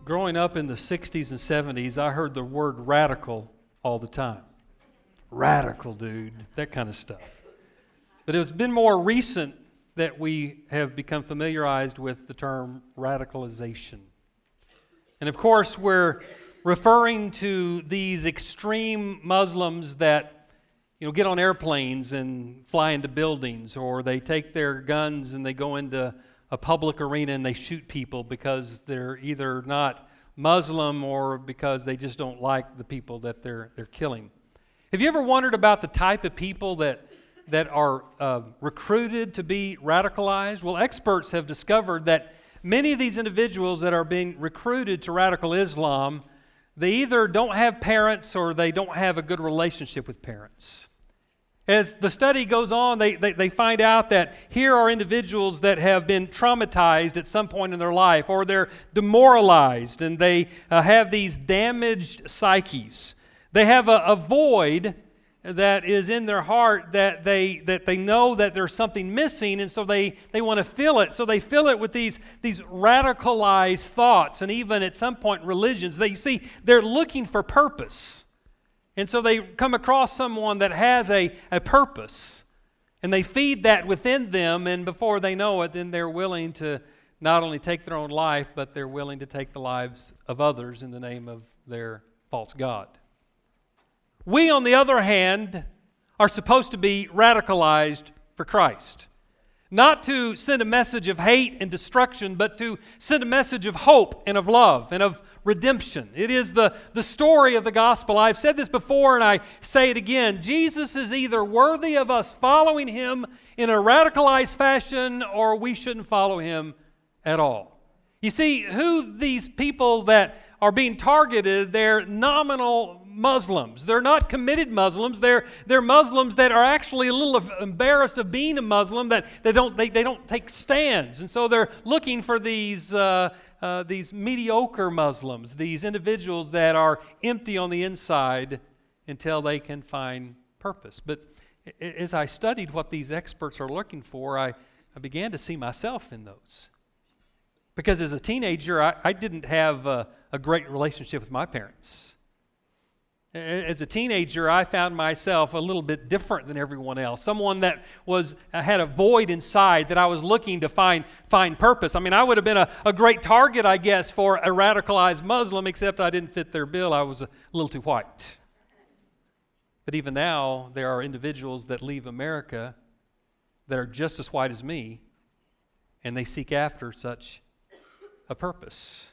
Growing up in the 60s and 70s, I heard the word radical all the time. Radical, dude, that kind of stuff. But it's been more recent that we have become familiarized with the term radicalization. And of course, we're referring to these extreme Muslims that, get on airplanes and fly into buildings, or they take their guns and they go into a public arena and they shoot people because they're either not Muslim or because they just don't like the people that they're killing. Have you ever wondered about the type of people that are recruited to be radicalized? Well, experts have discovered that many of these individuals that are being recruited to radical Islam, they either don't have parents or they don't have a good relationship with parents. As the study goes on, they find out that here are individuals that have been traumatized at some point in their life, or they're demoralized, and they have these damaged psyches. They have a void that is in their heart that they know that there's something missing, and so they want to fill it. So they fill it with these radicalized thoughts, and even at some point religions. They're looking for purpose. And so they come across someone that has a purpose, and they feed that within them, and before they know it, then they're willing to not only take their own life, but they're willing to take the lives of others in the name of their false god. We, on the other hand, are supposed to be radicalized for Christ. Not to send a message of hate and destruction, but to send a message of hope and of love and of redemption. It is the story of the gospel. I've said this before and I say it again. Jesus is either worthy of us following Him in a radicalized fashion, or we shouldn't follow Him at all. You see, who these people that are being targeted, they're nominal Muslims. They're not committed Muslims. They're Muslims that are actually a little embarrassed of being a Muslim, that they don't take stands. And so they're looking for these mediocre Muslims, these individuals that are empty on the inside until they can find purpose. But as I studied what these experts are looking for, I began to see myself in those. Because as a teenager, I didn't have a great relationship with my parents. As a teenager, I found myself a little bit different than everyone else. Someone that had a void inside that I was looking to find purpose. I mean, I would have been a great target, I guess, for a radicalized Muslim, except I didn't fit their bill. I was a little too white. But even now, there are individuals that leave America that are just as white as me, and they seek after such a purpose.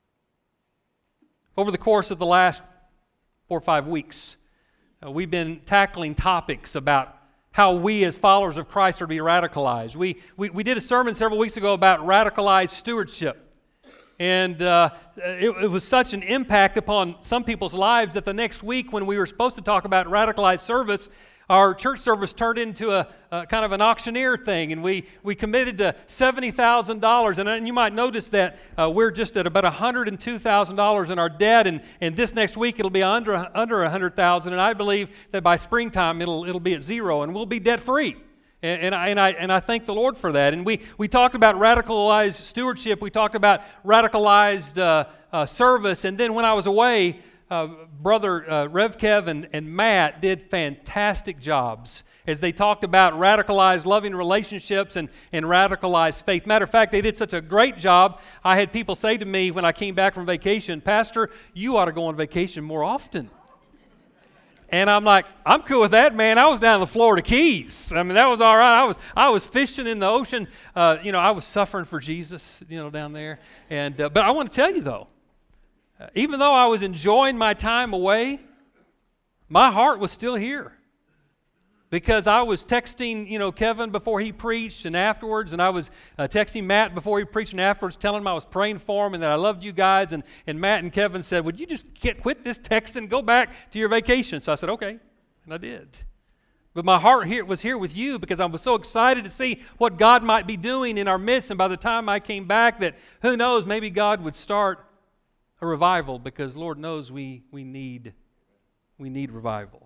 Over the course of the last 4 or 5 weeks, we've been tackling topics about how we as followers of Christ are to be radicalized. We did a sermon several weeks ago about radicalized stewardship. And it was such an impact upon some people's lives that the next week when we were supposed to talk about radicalized service, our church service turned into a kind of an auctioneer thing, and we committed to $70,000. And you might notice that we're just at about $102,000 in our debt, and this next week it'll be under $100,000. And I believe that by springtime it'll be at zero, and we'll be debt free. And I thank the Lord for that. And we talked about radicalized stewardship. We talked about radicalized service. And then when I was away, Brother Rev Kev and Matt did fantastic jobs as they talked about radicalized loving relationships and radicalized faith. Matter of fact, they did such a great job. I had people say to me when I came back from vacation, "Pastor, you ought to go on vacation more often." And I'm like, I'm cool with that, man. I was down in the Florida Keys. I mean, that was all right. I was fishing in the ocean. I was suffering for Jesus, down there. And but I want to tell you though, even though I was enjoying my time away, my heart was still here. Because I was texting, Kevin before he preached and afterwards, and I was texting Matt before he preached and afterwards, telling him I was praying for him and that I loved you guys. And Matt and Kevin said, "Would you just quit this texting and go back to your vacation?" So I said, "Okay," and I did. But my heart was here with you because I was so excited to see what God might be doing in our midst. And by the time I came back, that who knows, maybe God would start a revival, because Lord knows we need revival.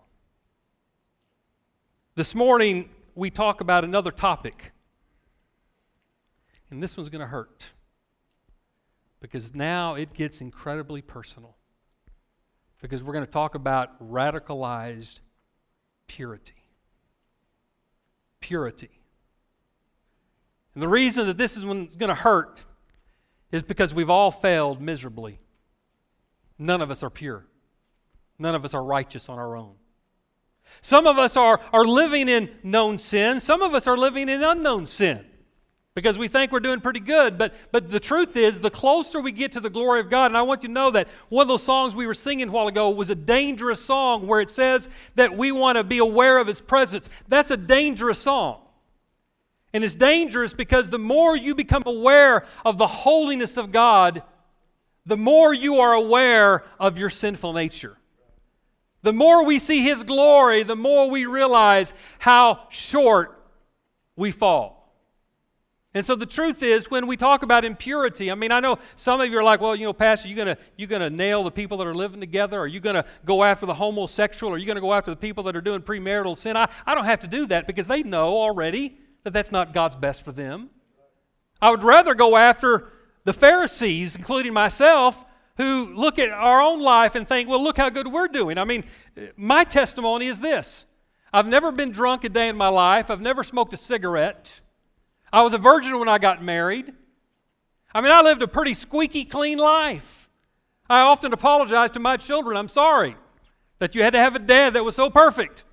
This morning, we talk about another topic, and this one's going to hurt. because now it gets incredibly personal. Because we're going to talk about radicalized purity. Purity. And the reason that this is when it's going to hurt is because we've all failed miserably. None of us are pure. None of us are righteous on our own. Some of us are living in known sin. Some of us are living in unknown sin because we think we're doing pretty good. But the truth is, the closer we get to the glory of God, and I want you to know that one of those songs we were singing a while ago was a dangerous song where it says that we want to be aware of His presence. That's a dangerous song. And it's dangerous because the more you become aware of the holiness of God, the more you are aware of your sinful nature. The more we see His glory, the more we realize how short we fall. And so the truth is, when we talk about impurity, I mean, I know some of you are like, well, Pastor, you gonna nail the people that are living together? Are you going to go after the homosexual? Are you going to go after the people that are doing premarital sin? I don't have to do that because they know already that that's not God's best for them. I would rather go after the Pharisees, including myself, who look at our own life and think, well, look how good we're doing. I mean, my testimony is this. I've never been drunk a day in my life. I've never smoked a cigarette. I was a virgin when I got married. I mean, I lived a pretty squeaky clean life. I often apologize to my children. I'm sorry that you had to have a dad that was so perfect.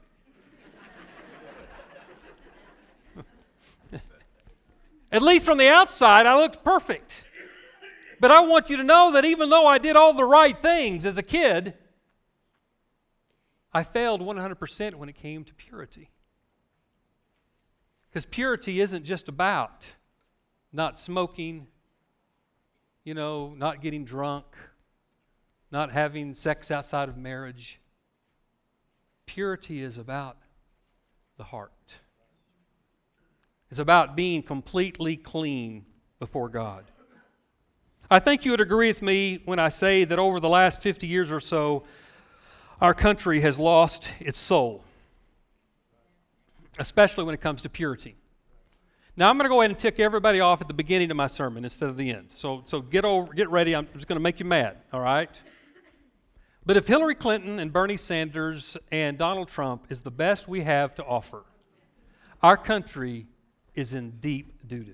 At least from the outside, I looked perfect. But I want you to know that even though I did all the right things as a kid, I failed 100% when it came to purity. Because purity isn't just about not smoking, not getting drunk, not having sex outside of marriage. Purity is about the heart. It's about being completely clean before God. I think you would agree with me when I say that over the last 50 years or so, our country has lost its soul, especially when it comes to purity. Now, I'm going to go ahead and tick everybody off at the beginning of my sermon instead of the end. So get ready. I'm just going to make you mad, all right? But if Hillary Clinton and Bernie Sanders and Donald Trump is the best we have to offer, our country is in deep doo-doo.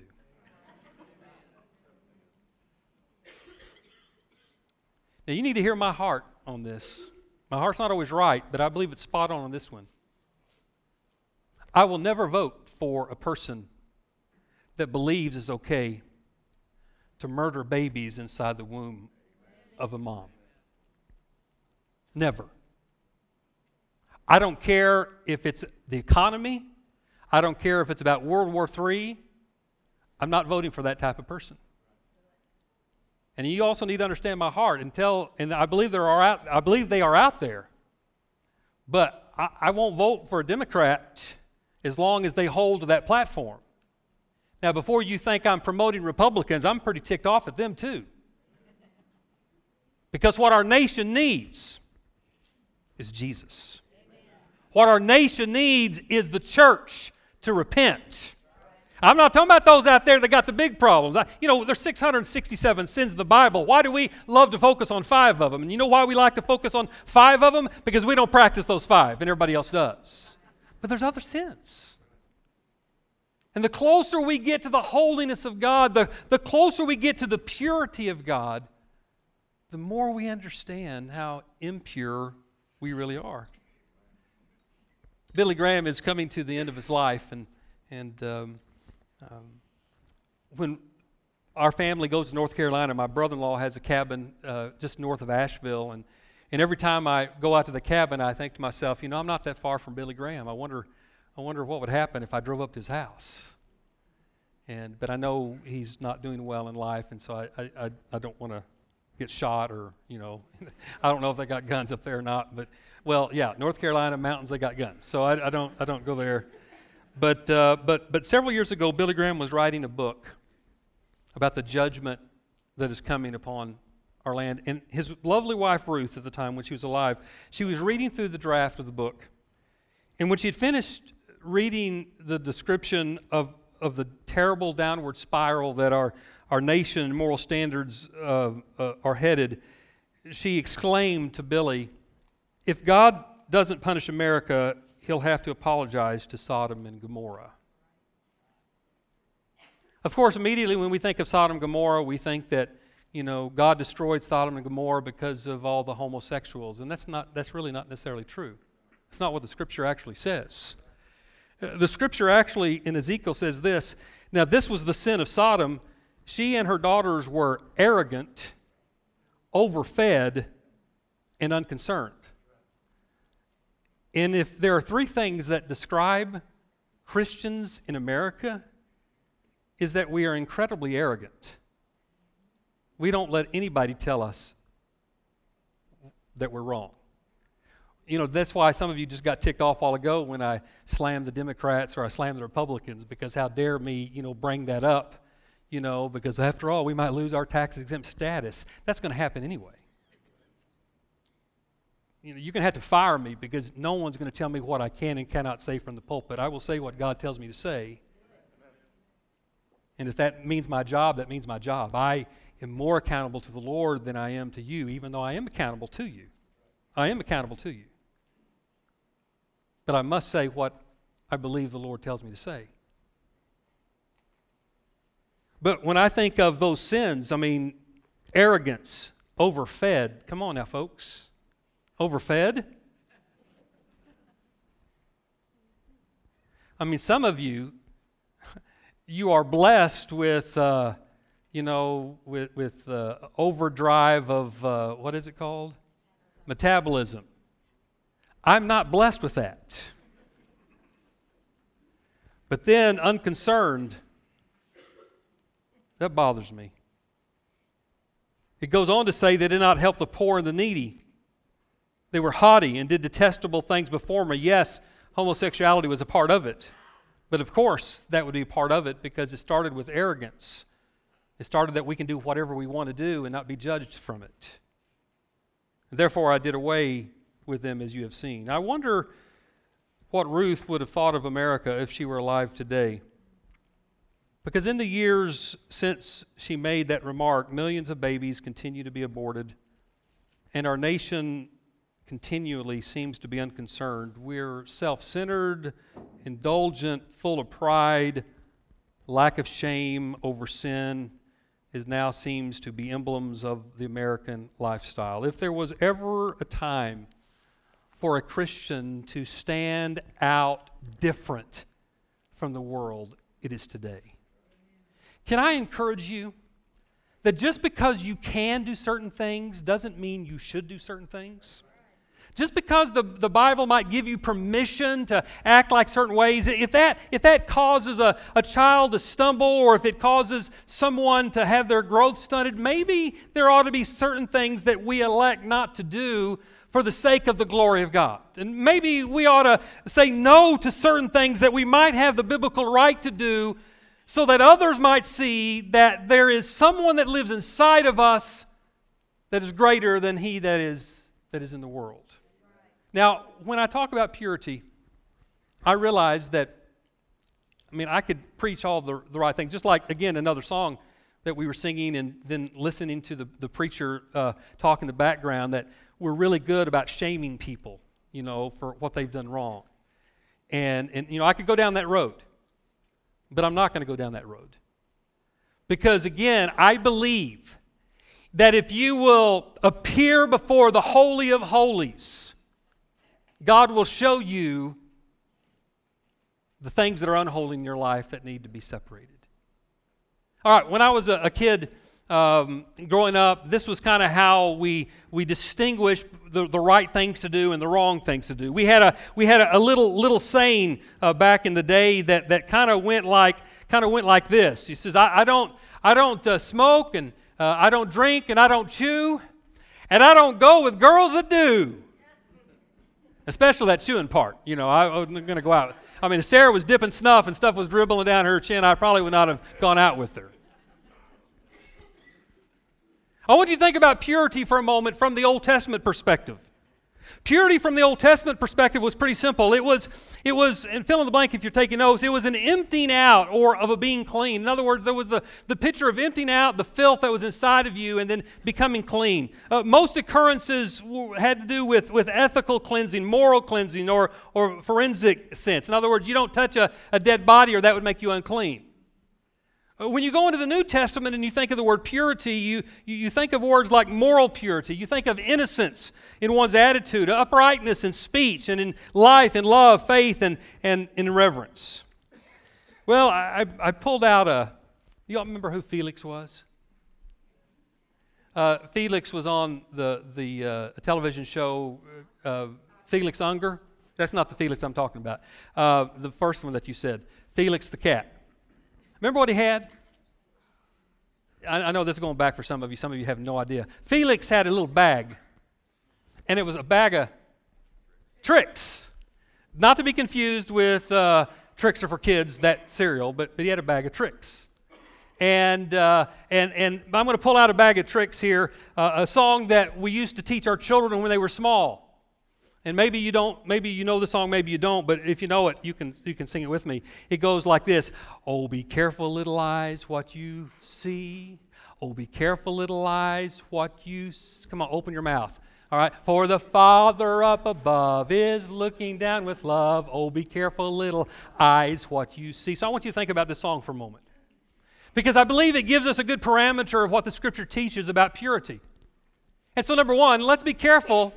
Now, you need to hear my heart on this. My heart's not always right, but I believe it's spot on this one. I will never vote for a person that believes it's okay to murder babies inside the womb of a mom. Never. I don't care if it's the economy. I don't care if it's about World War III. I'm not voting for that type of person. And you also need to understand my heart and I believe they are out there. But I won't vote for a Democrat as long as they hold to that platform. Now, before you think I'm promoting Republicans, I'm pretty ticked off at them too. Because what our nation needs is Jesus. What our nation needs is the church to repent. I'm not talking about those out there that got the big problems. There's 667 sins in the Bible. Why do we love to focus on 5 of them? And you know why we like to focus on 5 of them? Because we don't practice those 5, and everybody else does. But there's other sins. And the closer we get to the holiness of God, the closer we get to the purity of God, the more we understand how impure we really are. Billy Graham is coming to the end of his life, and when our family goes to North Carolina, my brother-in-law has a cabin just north of Asheville, and every time I go out to the cabin, I think to myself, I'm not that far from Billy Graham. I wonder what would happen if I drove up to his house. But I know he's not doing well in life, and so I don't want to get shot or, I don't know if they got guns up there or not, but, well, yeah, North Carolina mountains, they got guns, so I don't go there. But several years ago, Billy Graham was writing a book about the judgment that is coming upon our land. And his lovely wife, Ruth, at the time when she was alive, she was reading through the draft of the book. And when she had finished reading the description of the terrible downward spiral that our our nation and moral standards are headed, she exclaimed to Billy, "If God doesn't punish America, he'll have to apologize to Sodom and Gomorrah." Of course, immediately when we think of Sodom and Gomorrah, we think that, God destroyed Sodom and Gomorrah because of all the homosexuals, and that's really not necessarily true. That's not what the Scripture actually says. The Scripture actually in Ezekiel says this, "Now this was the sin of Sodom. She and her daughters were arrogant, overfed, and unconcerned." And if there are three things that describe Christians in America, is that we are incredibly arrogant. We don't let anybody tell us that we're wrong. That's why some of you just got ticked off a while ago when I slammed the Democrats or I slammed the Republicans, because how dare me, bring that up, because after all, we might lose our tax-exempt status. That's going to happen anyway. You're going to have to fire me because no one's going to tell me what I can and cannot say from the pulpit. I will say what God tells me to say. And if that means my job, that means my job. I am more accountable to the Lord than I am to you, even though I am accountable to you. I am accountable to you. But I must say what I believe the Lord tells me to say. But when I think of those sins, arrogance, overfed. Come on now, folks. Overfed? Some of you are blessed with, with overdrive of, what is it called? Metabolism. I'm not blessed with that. But then unconcerned, that bothers me. It goes on to say they did not help the poor and the needy. They were haughty and did detestable things before me. Yes, homosexuality was a part of it. But of course, that would be a part of it because it started with arrogance. It started that we can do whatever we want to do and not be judged from it. And therefore, I did away with them, as you have seen. I wonder what Ruth would have thought of America if she were alive today. Because in the years since she made that remark, millions of babies continue to be aborted, and our nation continually seems to be unconcerned. We're self-centered, indulgent, full of pride, lack of shame over sin now seems to be emblems of the American lifestyle. If there was ever a time for a Christian to stand out different from the world, it is today. Can I encourage you that just because you can do certain things doesn't mean you should do certain things? Just because the Bible might give you permission to act like certain ways, if that causes a child to stumble or if it causes someone to have their growth stunted, maybe there ought to be certain things that we elect not to do for the sake of the glory of God. And maybe we ought to say no to certain things that we might have the biblical right to do so that others might see that there is someone that lives inside of us that is greater than he that is in the world. Now, when I talk about purity, I realize that, I could preach all the right things. Just like, again, another song that we were singing and then listening to the preacher talk in the background, that we're really good about shaming people, for what they've done wrong. And I could go down that road, but I'm not going to go down that road. Because, again, I believe that if you will appear before the Holy of Holies, God will show you the things that are unholy in your life that need to be separated. All right, when I was a kid growing up, this was kind of how we distinguished the right things to do and the wrong things to do. We had a little saying back in the day that kind of went like this. He says, "I don't smoke and I don't drink and I don't chew and I don't go with girls that do." Especially that chewing part. I wasn't going to go out. If Sarah was dipping snuff and stuff was dribbling down her chin, I probably would not have gone out with her. I want you to think about purity for a moment from the Old Testament perspective. Purity from the Old Testament perspective was pretty simple. It was, and fill in the blank if you're taking notes, it was an emptying out or of a being clean. In other words, there was the picture of emptying out the filth that was inside of you and then becoming clean. Most occurrences had to do with ethical cleansing, moral cleansing, or forensic sense. In other words, you don't touch a dead body or that would make you unclean. When you go into the New Testament and you think of the word purity, you think of words like moral purity. You think of innocence in one's attitude, uprightness in speech and in life, in love, faith, and in reverence. Well, I pulled out you all remember who Felix was? Felix was on the television show Felix Unger. That's not the Felix I'm talking about. The first one that you said, Felix the cat. Remember what he had? I know this is going back for some of you. Some of you have no idea. Felix had a little bag, and it was a bag of tricks. Not to be confused with Tricks Are for Kids, that cereal, but he had a bag of tricks. And I'm going to pull out a bag of tricks here, a song that we used to teach our children when they were small. And maybe you don't, maybe you know the song, maybe you don't, but if you know it, you can sing it with me. It goes like this. Oh, be careful, little eyes, what you see. Oh, be careful, little eyes, what you see. Come on, open your mouth. All right. For the Father up above is looking down with love. Oh, be careful, little eyes, what you see. So I want you to think about this song for a moment, because I believe it gives us a good parameter of what the Scripture teaches about purity. And so number one, let's be careful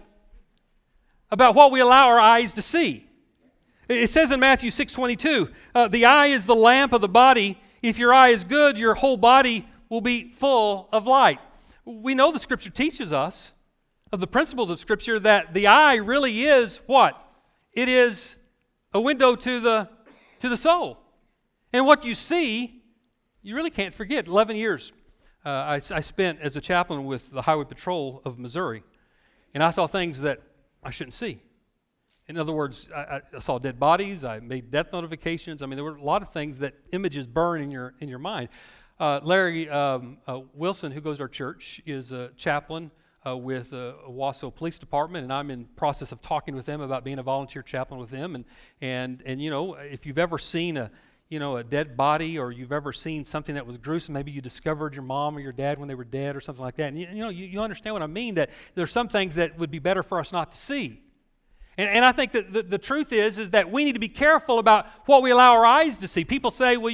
about what we allow our eyes to see. It says in Matthew 6:22, the eye is the lamp of the body. If your eye is good, your whole body will be full of light. We know the Scripture teaches us of the principles of Scripture that the eye really is what? It is a window to the soul. And what you see, you really can't forget. 11 years I spent as a chaplain with the Highway Patrol of Missouri, and I saw things that I shouldn't see. In other words, I saw dead bodies. I made death notifications. I mean, there were a lot of things that images burn in your mind. Larry Wilson, who goes to our church, is a chaplain with Wausau Police Department, and I'm in process of talking with them about being a volunteer chaplain with them. And you know, if you've ever seen a dead body, or you've ever seen something that was gruesome, maybe you discovered your mom or your dad when they were dead or something like that. And you understand what I mean, that there's some things that would be better for us not to see. And I think that the truth is that we need to be careful about what we allow our eyes to see. People say, well,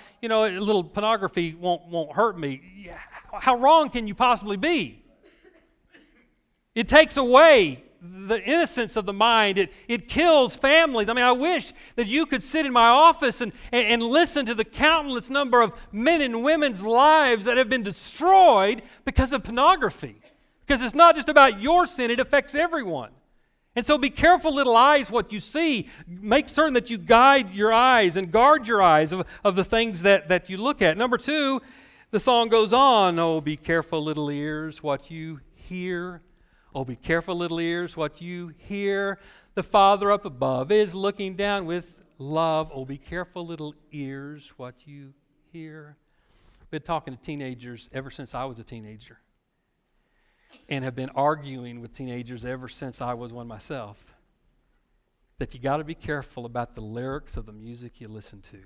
a little pornography won't hurt me. How wrong can you possibly be? It takes away the innocence of the mind. It kills families. I mean, I wish that you could sit in my office and listen to the countless number of men and women's lives that have been destroyed because of pornography. Because it's not just about your sin, it affects everyone. And so be careful, little eyes, what you see. Make certain that you guide your eyes and guard your eyes of the things that you look at. Number two, the song goes on. Oh, be careful, little ears, what you hear. Oh, be careful, little ears, what you hear. The Father up above is looking down with love. Oh, be careful, little ears, what you hear. I've been talking to teenagers ever since I was a teenager, and have been arguing with teenagers ever since I was one myself, that you got to be careful about the lyrics of the music you listen to.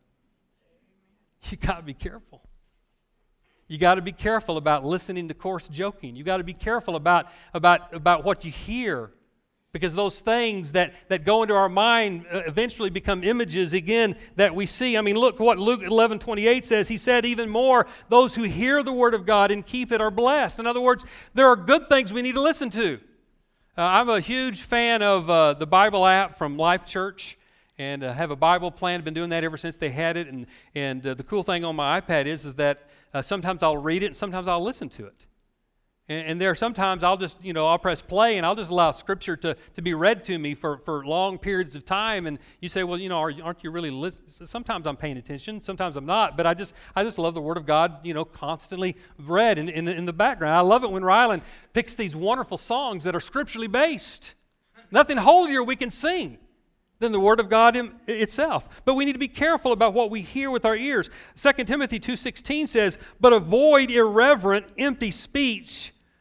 You got to be careful. You got to be careful about listening to coarse joking. You got to be careful about what you hear, because those things that go into our mind eventually become images again that we see. I mean, look what Luke 11:28 says. He said, even more, those who hear the word of God and keep it are blessed. In other words, there are good things we need to listen to. I'm a huge fan of the Bible app from Life Church, and have a Bible plan. I've been doing that ever since they had it. And the cool thing on my iPad is that sometimes I'll read it and sometimes I'll listen to it. And there are sometimes I'll just, I'll press play and I'll just allow Scripture to be read to me for long periods of time. And you say, well, aren't you really listening? Sometimes I'm paying attention, sometimes I'm not. But I just love the Word of God, constantly read in the background. I love it when Rylan picks these wonderful songs that are scripturally based. Nothing holier we can sing than the Word of God itself. But we need to be careful about what we hear with our ears. 2 Timothy 2:16 says, but avoid irreverent, empty speech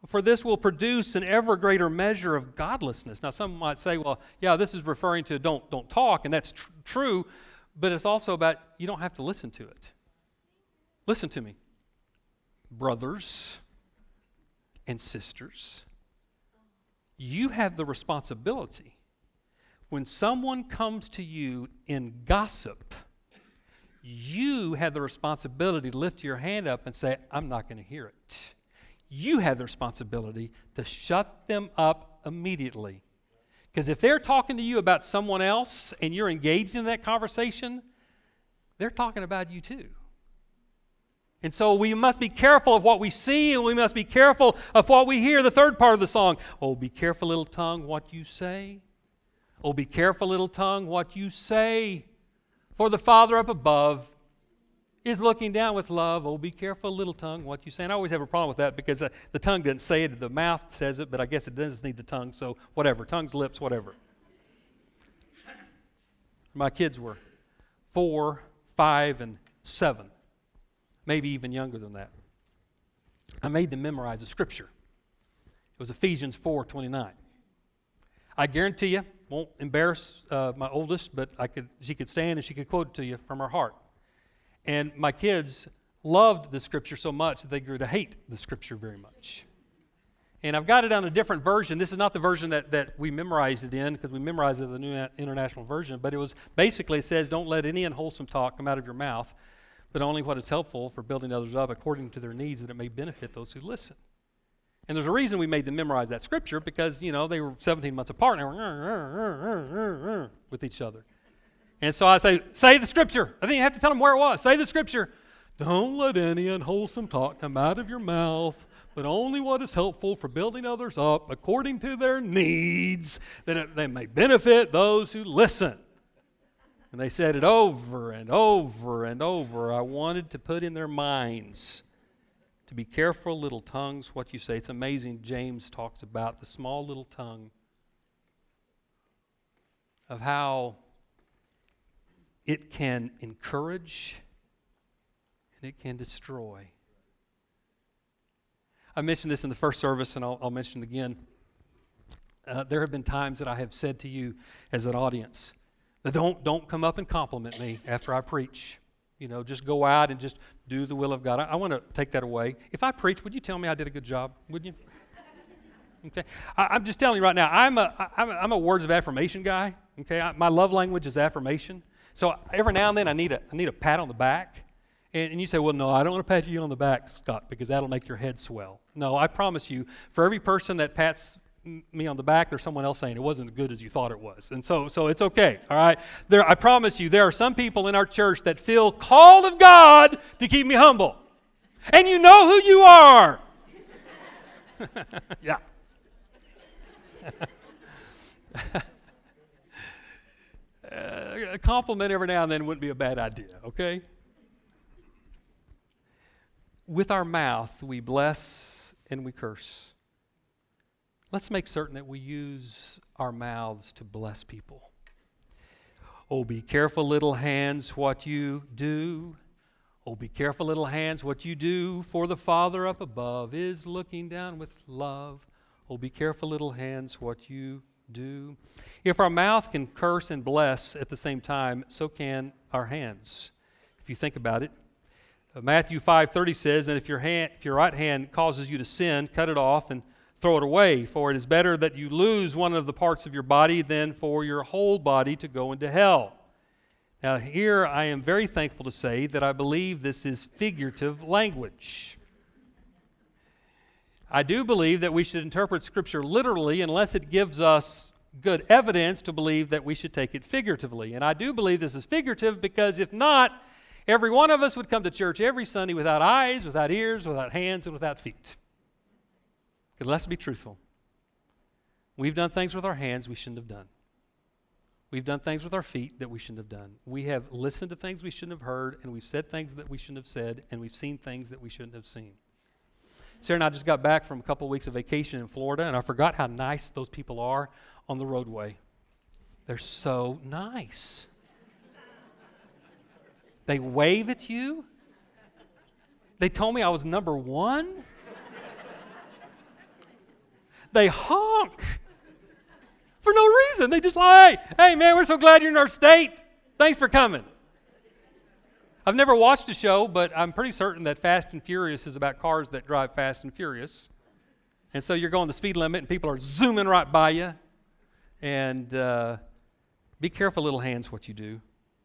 For this will produce an ever greater measure of godlessness. Now, some might say, well, yeah, this is referring to don't talk, and that's true, but it's also about you don't have to listen to it. Listen to me, brothers and sisters. You have the responsibility when someone comes to you in gossip, you have the responsibility to lift your hand up and say, I'm not going to hear it. You have the responsibility to shut them up immediately. Because if they're talking to you about someone else and you're engaged in that conversation, they're talking about you too. And so we must be careful of what we see, and we must be careful of what we hear. The third part of the song, oh, be careful, little tongue, what you say. Oh, be careful, little tongue, what you say. For the Father up above is looking down with love. Oh, be careful, little tongue, what you say. And I always have a problem with that because the tongue doesn't say it, the mouth says it, but I guess it does need the tongue, so whatever. Tongues, lips, whatever. My kids were 4, 5, and 7. Maybe even younger than that. I made them memorize a scripture. It was Ephesians 4:29. I guarantee you, won't embarrass my oldest, but she could stand and she could quote it to you from her heart. And my kids loved the scripture so much that they grew to hate the scripture very much. And I've got it on a different version. This is not the version that we memorized it in, because we memorized it in the New International Version, but it was basically, it says, don't let any unwholesome talk come out of your mouth, but only what is helpful for building others up according to their needs, that it may benefit those who listen. And there's a reason we made them memorize that scripture, because, they were 17 months apart, and they were with each other. And so I say the scripture. I didn't even have to tell them where it was. Say the scripture. Don't let any unwholesome talk come out of your mouth, but only what is helpful for building others up according to their needs, that they may benefit those who listen. And they said it over and over and over. I wanted to put in their minds to be careful, little tongues, what you say. It's amazing. James talks about the small little tongue, of how it can encourage and it can destroy. I mentioned this in the first service, and I'll mention it again. There have been times that I have said to you as an audience, that don't come up and compliment me after I preach. Just go out and just do the will of God. I want to take that away. If I preach, would you tell me I did a good job? Would you? Okay. I'm just telling you right now, I'm a words of affirmation guy. Okay. My love language is affirmation. So every now and then I need a pat on the back. And you say, well, no, I don't want to pat you on the back, Scott, because that'll make your head swell. No, I promise you, for every person that pats me on the back, there's someone else saying it wasn't as good as you thought it was. And so it's okay, all right? I promise you, there are some people in our church that feel called of God to keep me humble. And you know who you are. Yeah. A compliment every now and then wouldn't be a bad idea, okay? With our mouth, we bless and we curse. Let's make certain that we use our mouths to bless people. Oh, be careful, little hands, what you do. Oh, be careful, little hands, what you do, for the Father up above is looking down with love. Oh, be careful, little hands, what you do. If our mouth can curse and bless at the same time, so can our hands. If you think about it, Matthew 5:30 says, and if your right hand causes you to sin, cut it off and throw it away, for it is better that you lose one of the parts of your body than for your whole body to go into hell. Now here I am very thankful to say that I believe this is figurative language. I do believe that we should interpret Scripture literally unless it gives us good evidence to believe that we should take it figuratively. And I do believe this is figurative because if not, every one of us would come to church every Sunday without eyes, without ears, without hands, and without feet. Because let's be truthful. We've done things with our hands we shouldn't have done. We've done things with our feet that we shouldn't have done. We have listened to things we shouldn't have heard, and we've said things that we shouldn't have said, and we've seen things that we shouldn't have seen. Sarah and I just got back from a couple of weeks of vacation in Florida, and I forgot how nice those people are on the roadway. They're so nice. They wave at you. They told me I was number one. they honk for no reason. They just like, hey man, we're so glad you're in our state. Thanks for coming. I've never watched a show, but I'm pretty certain that Fast and Furious is about cars that drive fast and furious. And so you're going the speed limit and people are zooming right by you. And be careful, little hands, what you do.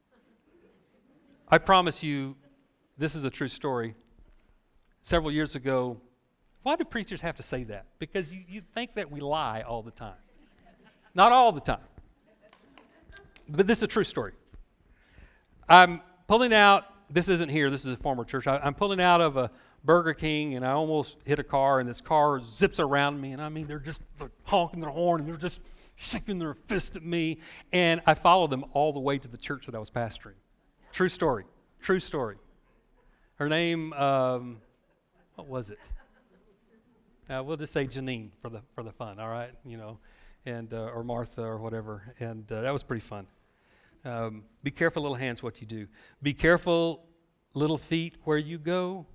I promise you, this is a true story. Several years ago, why do preachers have to say that? Because you think that we lie all the time. Not all the time. But this is a true story. I'm pulling out, this isn't here, this is a former church. I'm pulling out of a Burger King and I almost hit a car and this car zips around me and I mean they're just honking their horn and they're just shaking their fist at me and I followed them all the way to the church that I was pastoring. True story. True story. Her name, what was it? We'll just say Janine for the fun, all right? You know, and or Martha or whatever, and that was pretty fun. Be careful, little hands, what you do. Be careful, little feet, where you go.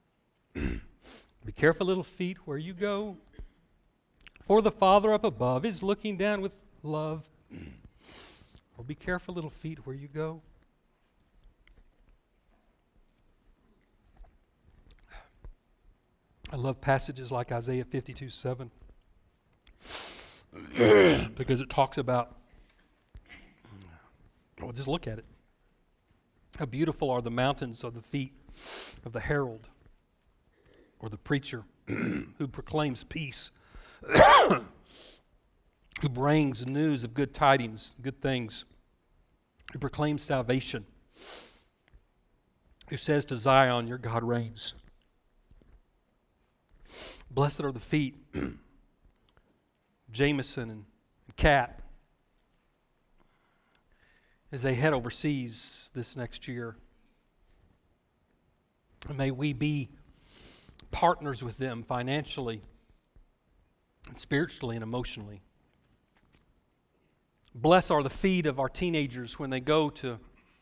Be careful, little feet, where you go. For the Father up above is looking down with love. Or be careful, little feet, where you go. I love passages like Isaiah 52:7 because it talks about, well, just look at it. How beautiful are the mountains of the feet of the herald or the preacher who proclaims peace, who brings news of good tidings, good things, who proclaims salvation, who says to Zion, your God reigns. Blessed are the feet, Jameson and Kat, as they head overseas this next year. And may we be partners with them financially, and spiritually, and emotionally. Blessed are the feet of our teenagers when they go to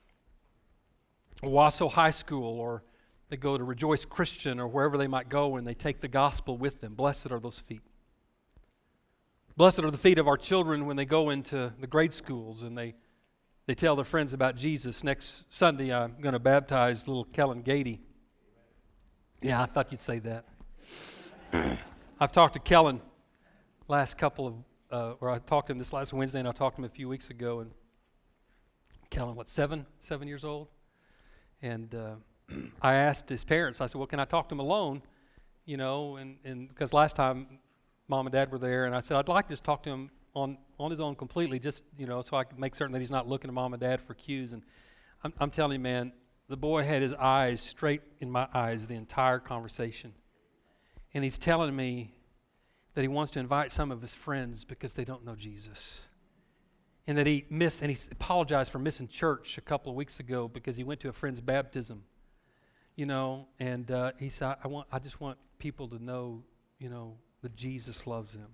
Owasso High School or they go to Rejoice Christian or wherever they might go and they take the gospel with them. Blessed are those feet. Blessed are the feet of our children when they go into the grade schools and they tell their friends about Jesus. Next Sunday, I'm going to baptize little Kellen Gady. Yeah, I thought you'd say that. I've talked to Kellen last couple of, or I talked to him this last Wednesday and I talked to him a few weeks ago. And Kellen, what, 7 years old? And I asked his parents, I said, well, can I talk to him alone? You know, and because last time Mom and Dad were there, and I said, I'd like to just talk to him on his own completely, just, you know, so I can make certain that he's not looking to Mom and Dad for cues. And I'm telling you, man, the boy had his eyes straight in my eyes the entire conversation. And he's telling me that he wants to invite some of his friends because they don't know Jesus. And that he apologized for missing church a couple of weeks ago because he went to a friend's baptism. You know, and he said, I just want people to know, you know, that Jesus loves them.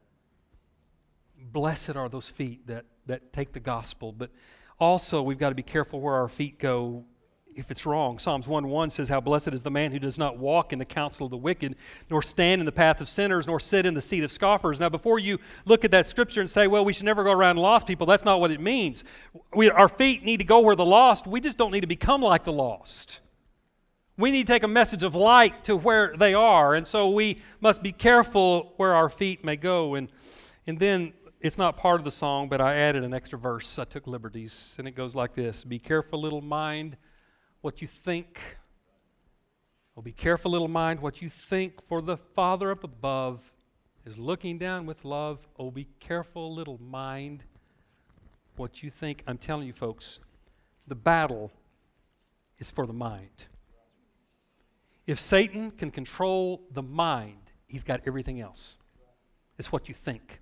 Blessed are those feet that take the gospel. But also, we've got to be careful where our feet go if it's wrong. Psalms 1:1 says, how blessed is the man who does not walk in the counsel of the wicked, nor stand in the path of sinners, nor sit in the seat of scoffers. Now, before you look at that scripture and say, well, we should never go around lost people, that's not what it means. Our feet need to go where the lost. We just don't need to become like the lost. We need to take a message of light to where they are, and so we must be careful where our feet may go. And then, it's not part of the song, but I added an extra verse. I took liberties, and it goes like this. Be careful, little mind, what you think. Oh, be careful, little mind, what you think, for the Father up above is looking down with love. Oh, be careful, little mind, what you think. I'm telling you, folks, the battle is for the mind. If Satan can control the mind, he's got everything else. It's what you think.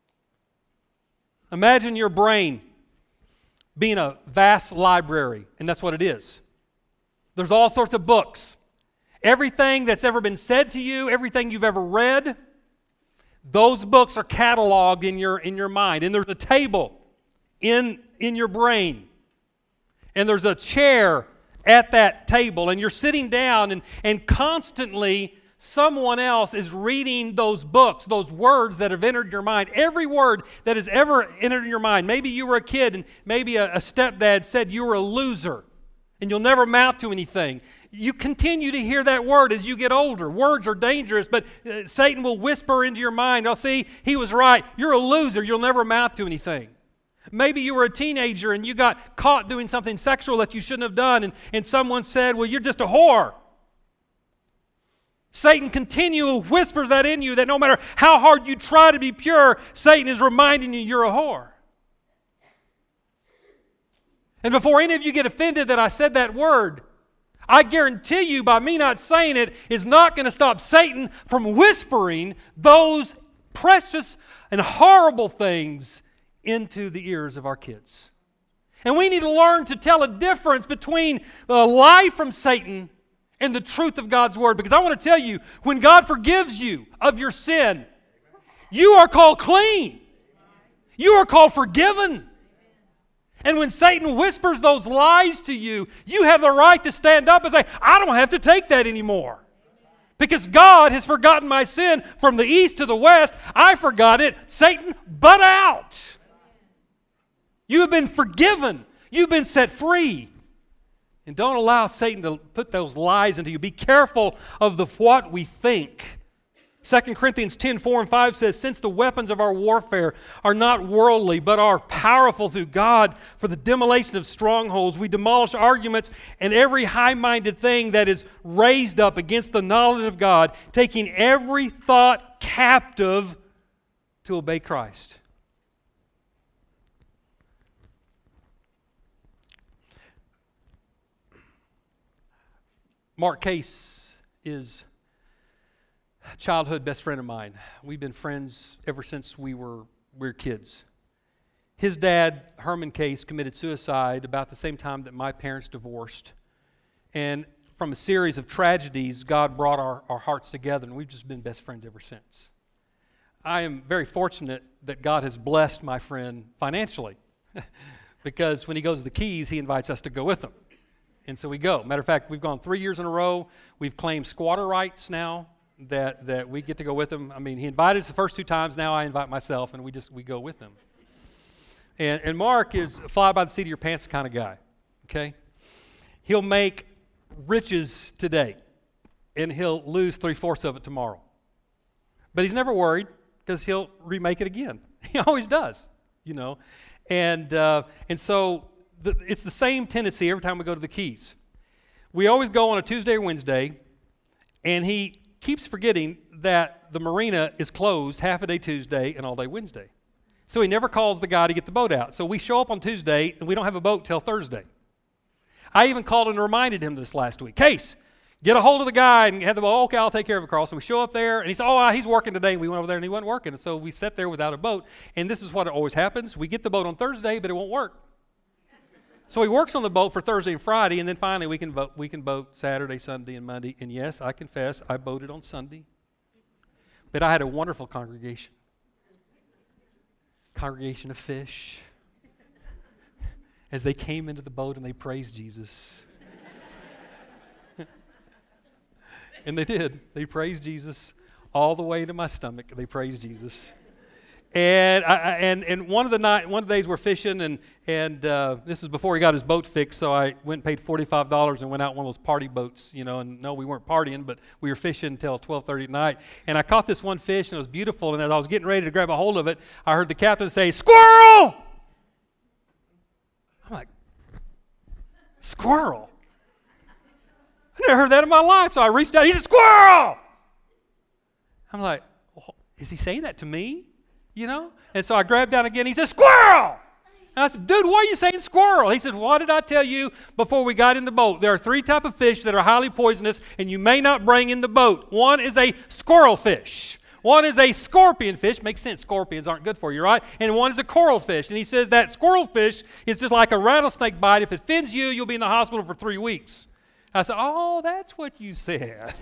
Imagine your brain being a vast library, and that's what it is. There's all sorts of books. Everything that's ever been said to you, everything you've ever read, those books are cataloged in your mind. And there's a table in your brain. And there's a chair at that table, and you're sitting down and constantly someone else is reading those books, those words that have entered your mind. Every word that has ever entered your mind. Maybe you were a kid and maybe a stepdad said you were a loser and you'll never amount to anything. You continue to hear that word as you get older. Words are dangerous, but Satan will whisper into your mind, "Oh, see, he was right. You're a loser. You'll never amount to anything." Maybe you were a teenager and you got caught doing something sexual that you shouldn't have done, and someone said, "Well, you're just a whore." Satan continually whispers that in you, that no matter how hard you try to be pure, Satan is reminding you you're a whore. And before any of you get offended that I said that word, I guarantee you by me not saying it is not going to stop Satan from whispering those precious and horrible things into the ears of our kids. And we need to learn to tell a difference between the lie from Satan and the truth of God's Word. Because I want to tell you, when God forgives you of your sin, you are called clean. You are called forgiven. And when Satan whispers those lies to you, you have the right to stand up and say, "I don't have to take that anymore. Because God has forgotten my sin from the east to the west. I forgot it. Satan, butt out." You have been forgiven. You've been set free. And don't allow Satan to put those lies into you. Be careful of what we think. 2 Corinthians 10:4-5 says, "Since the weapons of our warfare are not worldly, but are powerful through God for the demolition of strongholds, we demolish arguments and every high-minded thing that is raised up against the knowledge of God, taking every thought captive to obey Christ." Mark Case is a childhood best friend of mine. We've been friends ever since we were kids. His dad, Herman Case, committed suicide about the same time that my parents divorced. And from a series of tragedies, God brought our hearts together, and we've just been best friends ever since. I am very fortunate that God has blessed my friend financially because when he goes to the Keys, he invites us to go with him. And so we go. Matter of fact, we've gone 3 years in a row. We've claimed squatter rights now that we get to go with him. I mean, he invited us the first 2 times. Now I invite myself, and we go with him. And Mark is a fly-by-the-seat-of-your-pants kind of guy, okay? He'll make riches today, and he'll lose 3/4 of it tomorrow. But he's never worried because he'll remake it again. He always does, you know. And so it's the same tendency every time we go to the Keys. We always go on a Tuesday or Wednesday, and he keeps forgetting that the marina is closed half a day Tuesday and all day Wednesday. So he never calls the guy to get the boat out. So we show up on Tuesday, and we don't have a boat till Thursday. I even called and reminded him this last week. "Case, get a hold of the guy and have the boat." "Okay, I'll take care of it, Carl." So we show up there, and he said, "Oh, he's working today." And we went over there, and he wasn't working. And so we sat there without a boat. And this is what always happens. We get the boat on Thursday, but it won't work. So he works on the boat for Thursday and Friday, and then finally we can boat Saturday, Sunday, and Monday. And yes, I confess, I boated on Sunday. But I had a wonderful congregation of fish. As they came into the boat and they praised Jesus. And they did. They praised Jesus all the way to my stomach. They praised Jesus. And one of the days we're fishing, and this is before he got his boat fixed, so I went and paid $45 and went out one of those party boats, you know, and no, we weren't partying, but we were fishing until 12:30 at night. And I caught this one fish, and it was beautiful, and as I was getting ready to grab a hold of it, I heard the captain say, "Squirrel!" I'm like, squirrel? I never heard that in my life, so I reached out. He said, "Squirrel!" I'm like, is he saying that to me? You know? And so I grabbed down again. He said, "Squirrel!" And I said, "Dude, why are you saying squirrel?" He said, "What did I tell you before we got in the boat? There are 3 types of fish that are highly poisonous and you may not bring in the boat. One is a squirrel fish. One is a scorpion fish." Makes sense. Scorpions aren't good for you, right? "And one is a coral fish." And he says that squirrel fish is just like a rattlesnake bite. If it offends you, you'll be in the hospital for 3 weeks. I said, "Oh, that's what you said."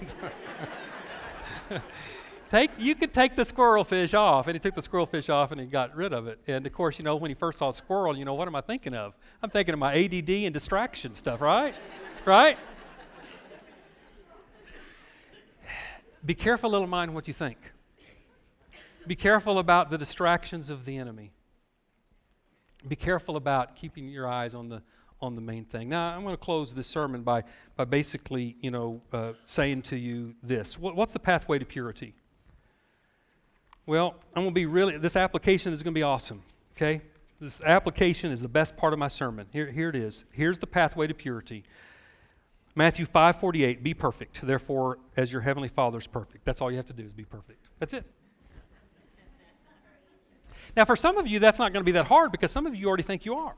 You could take the squirrel fish off. And he took the squirrel fish off and he got rid of it. And of course, you know, when he first saw a squirrel, you know, what am I thinking of? I'm thinking of my ADD and distraction stuff, right? Right? Be careful, little mind, what you think. Be careful about the distractions of the enemy. Be careful about keeping your eyes on the main thing. Now, I'm going to close this sermon by basically, saying to you this. What's the pathway to purity? Well, this application is going to be awesome, okay? This application is the best part of my sermon. Here it is. Here's the pathway to purity. Matthew 5:48, be perfect, therefore, as your heavenly Father is perfect. That's all you have to do is be perfect. That's it. Now, for some of you, that's not going to be that hard because some of you already think you are.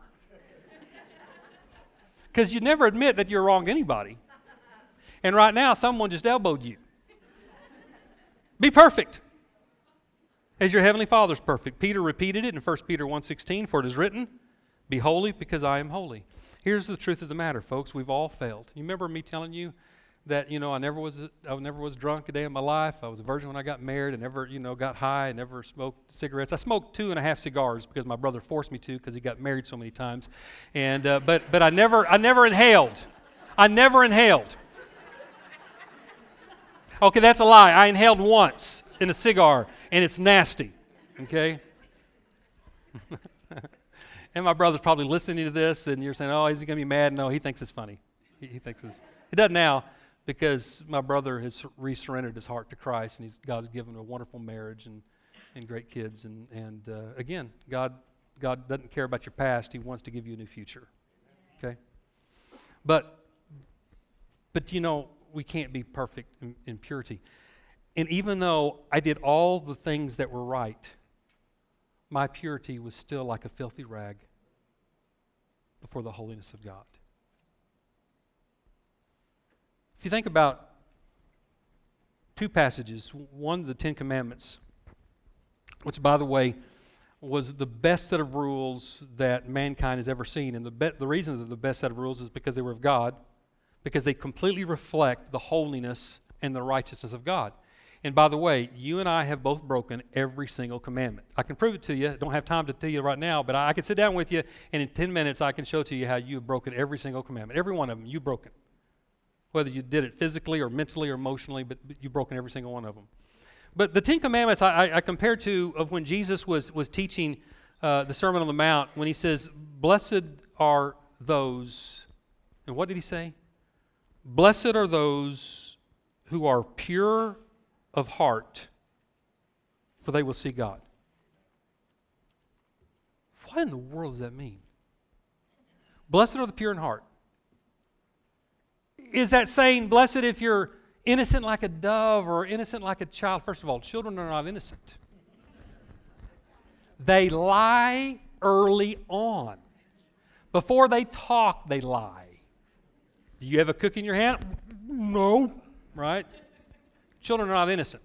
Because you never admit that you're wrong to anybody. And right now, someone just elbowed you. Be perfect, as your heavenly Father is perfect. Peter repeated it in 1 Peter 1:16, for it is written, be holy because I am holy. Here's the truth of the matter, folks. We've all failed. You remember me telling you that, I never was drunk a day in my life. I was a virgin when I got married. I never, got high. I never smoked cigarettes. I smoked 2.5 cigars because my brother forced me to because he got married so many times. And but I never inhaled. I never inhaled. Okay, that's a lie. I inhaled once in a cigar, and it's nasty. Okay. And my brother's probably listening to this, and you're saying, oh, is he going to be mad? No, he thinks it's funny. He thinks it's... He doesn't now because my brother has resurrendered his heart to Christ, and God's given him a wonderful marriage and great kids. And again, God doesn't care about your past. He wants to give you a new future. Okay? But we can't be perfect in purity. And even though I did all the things that were right, my purity was still like a filthy rag before the holiness of God. If you think about two passages, one, the Ten Commandments, which, by the way, was the best set of rules that mankind has ever seen. And the reason they're the best set of rules is because they were of God, because they completely reflect the holiness and the righteousness of God. And by the way, you and I have both broken every single commandment. I can prove it to you. I don't have time to tell you right now, but I can sit down with you, and in 10 minutes I can show to you how you have broken every single commandment. Every one of them, you've broken. Whether you did it physically or mentally or emotionally, but you've broken every single one of them. But the Ten Commandments I compared to of when Jesus was teaching the Sermon on the Mount, when he says, blessed are those, and what did he say? Blessed are those who are pure of heart, for they will see God. What in the world does that mean? Blessed are the pure in heart. Is that saying blessed if you're innocent like a dove or innocent like a child? First of all, children are not innocent. They lie early on. Before they talk, they lie. Do you have a cookie in your hand? No. Right? Children are not innocent.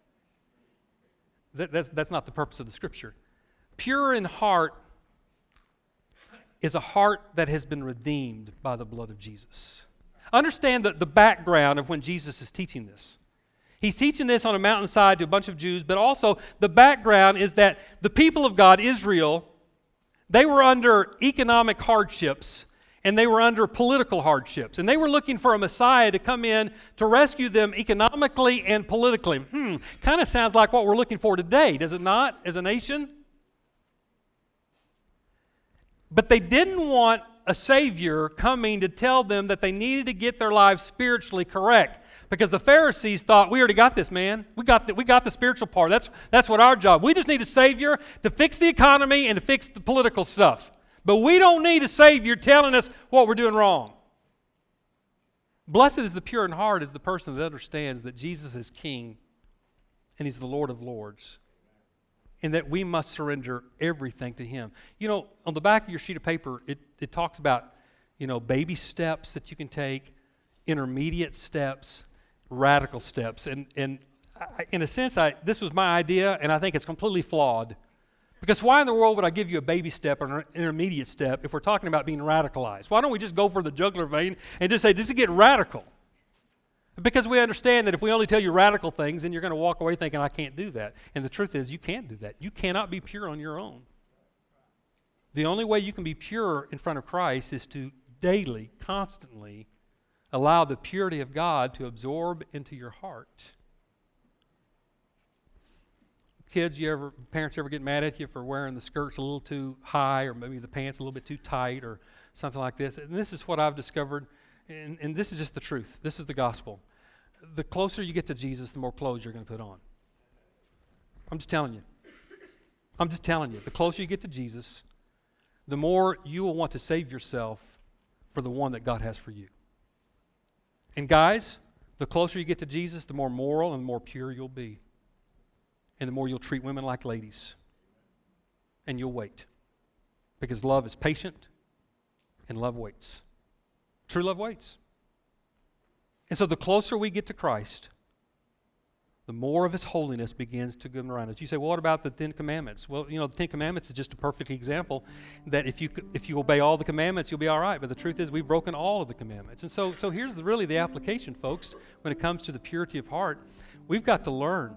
That's not the purpose of the Scripture. Pure in heart is a heart that has been redeemed by the blood of Jesus. Understand the background of when Jesus is teaching this. He's teaching this on a mountainside to a bunch of Jews, but also the background is that the people of God, Israel, they were under economic hardships and they were under political hardships. And they were looking for a Messiah to come in to rescue them economically and politically. Kind of sounds like what we're looking for today, does it not, as a nation? But they didn't want a Savior coming to tell them that they needed to get their lives spiritually correct. Because the Pharisees thought, we already got this, man. We got the spiritual part. That's what our job. We just need a Savior to fix the economy and to fix the political stuff. But we don't need a Savior telling us what we're doing wrong. Blessed is the pure in heart, is the person that understands that Jesus is King and He's the Lord of Lords. And that we must surrender everything to Him. You know, on the back of your sheet of paper, it talks about, baby steps that you can take, intermediate steps, radical steps. And in a sense, this was my idea, and I think it's completely flawed. Because why in the world would I give you a baby step or an intermediate step if we're talking about being radicalized? Why don't we just go for the jugular vein and just say, this is getting radical? Because we understand that if we only tell you radical things, then you're going to walk away thinking, I can't do that. And the truth is, you can't do that. You cannot be pure on your own. The only way you can be pure in front of Christ is to daily, constantly allow the purity of God to absorb into your heart. kids, parents ever get mad at you for wearing the skirts a little too high, or maybe the pants a little bit too tight, or something like this? And this is what I've discovered, and this is just the truth. This is the gospel. The closer you get to Jesus, the more clothes you're going to put on. I'm just telling you. The closer you get to Jesus, the more you will want to save yourself for the one that God has for you. And guys, the closer you get to Jesus, the more moral and more pure you'll be. And the more you'll treat women like ladies. And you'll wait. Because love is patient and love waits. True love waits. And so the closer we get to Christ, the more of His holiness begins to come around us. You say, well, what about the Ten Commandments? Well, the Ten Commandments is just a perfect example that if you obey all the commandments, you'll be all right. But the truth is, we've broken all of the commandments. And so here's really the application, folks, when it comes to the purity of heart. We've got to learn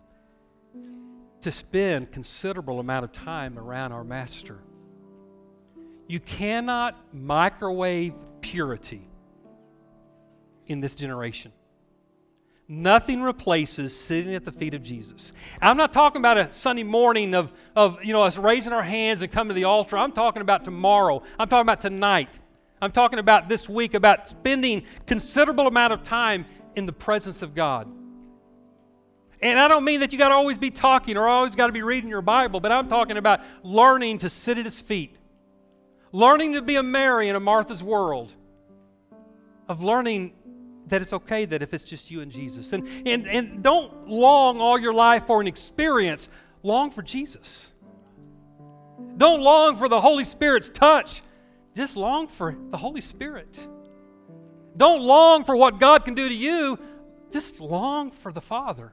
to spend considerable amount of time around our Master. You cannot microwave purity in this generation. Nothing replaces sitting at the feet of Jesus. I'm not talking about a Sunday morning of us raising our hands and coming to the altar. I'm talking about tomorrow. I'm talking about tonight. I'm talking about this week, about spending considerable amount of time in the presence of God. And I don't mean that you got to always be talking or always got to be reading your Bible, but I'm talking about learning to sit at His feet. Learning to be a Mary in a Martha's world. Of learning that it's okay that if it's just you and Jesus. And don't long all your life for an experience. Long for Jesus. Don't long for the Holy Spirit's touch. Just long for the Holy Spirit. Don't long for what God can do to you. Just long for the Father.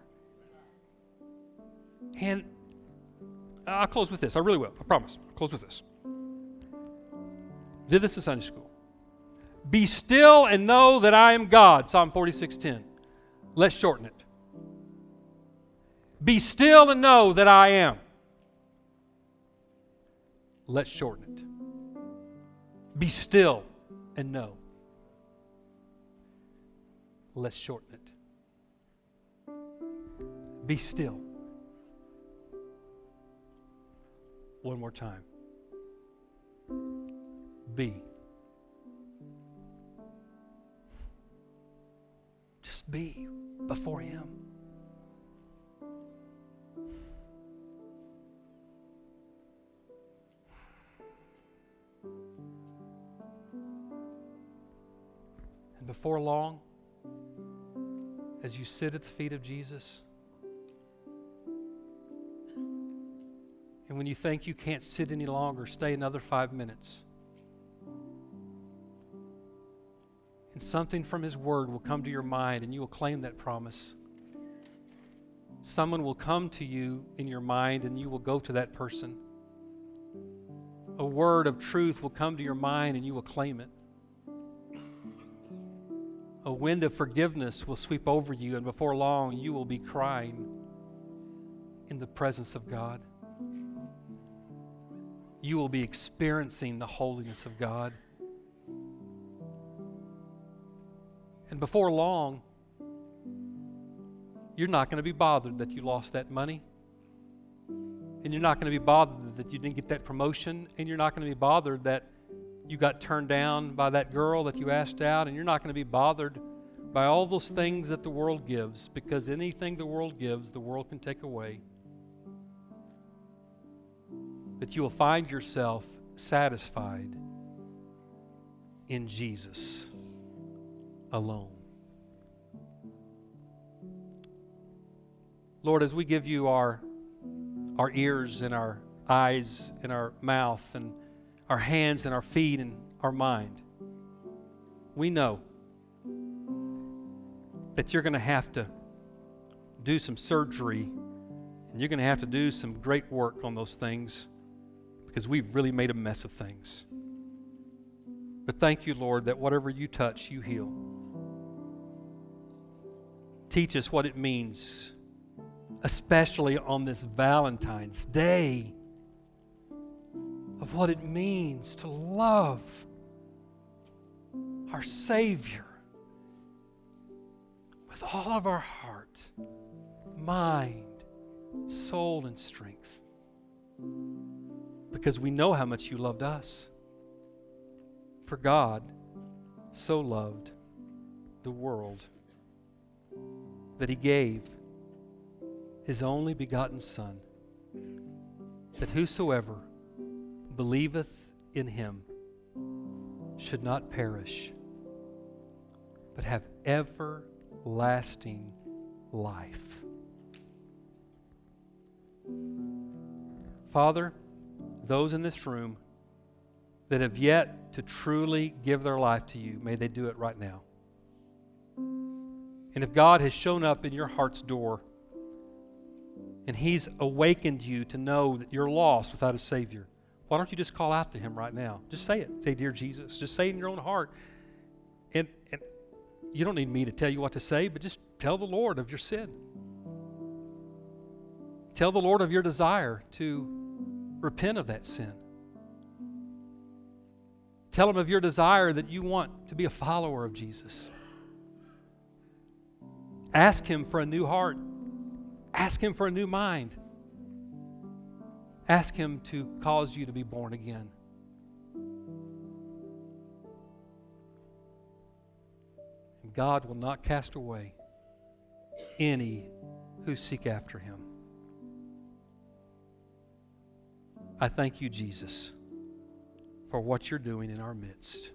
And I'll close with this. I really will. I promise. I'll close with this. Did this in Sunday school. Be still and know that I am God. Psalm 46:10. Let's shorten it. Be still and know that I am. Let's shorten it. Be still and know. Let's shorten it. Be still. One more time. Be. Just be before Him. And before long, as you sit at the feet of Jesus, and when you think you can't sit any longer, stay another 5 minutes. And something from His Word will come to your mind and you will claim that promise. Someone will come to you in your mind and you will go to that person. A word of truth will come to your mind and you will claim it. A wind of forgiveness will sweep over you, and before long you will be crying in the presence of God. You will be experiencing the holiness of God. And before long, you're not going to be bothered that you lost that money. And you're not going to be bothered that you didn't get that promotion. And you're not going to be bothered that you got turned down by that girl that you asked out. And you're not going to be bothered by all those things that the world gives, because anything the world gives, the world can take away. But you will find yourself satisfied in Jesus alone. Lord, as we give you our ears and our eyes and our mouth and our hands and our feet and our mind, we know that you're going to have to do some surgery and you're going to have to do some great work on those things, because we've really made a mess of things. But thank you, Lord, that whatever you touch, you heal. Teach us what it means, especially on this Valentine's Day, of what it means to love our Savior with all of our heart, mind, soul and strength. Because we know how much you loved us. For God so loved the world that he gave his only begotten Son, that whosoever believeth in him should not perish, but have everlasting life. Father, those in this room that have yet to truly give their life to you, may they do it right now. And if God has shown up in your heart's door and he's awakened you to know that you're lost without a Savior, why don't you just call out to him right now? Just say it. Say, "Dear Jesus." Just say it in your own heart. And you don't need me to tell you what to say, but just tell the Lord of your sin. Tell the Lord of your desire to repent of that sin. Tell him of your desire that you want to be a follower of Jesus. Ask him for a new heart. Ask him for a new mind. Ask him to cause you to be born again. And God will not cast away any who seek after him. I thank you, Jesus, for what you're doing in our midst.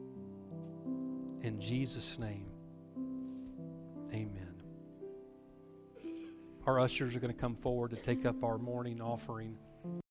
In Jesus' name, amen. Our ushers are going to come forward to take up our morning offering.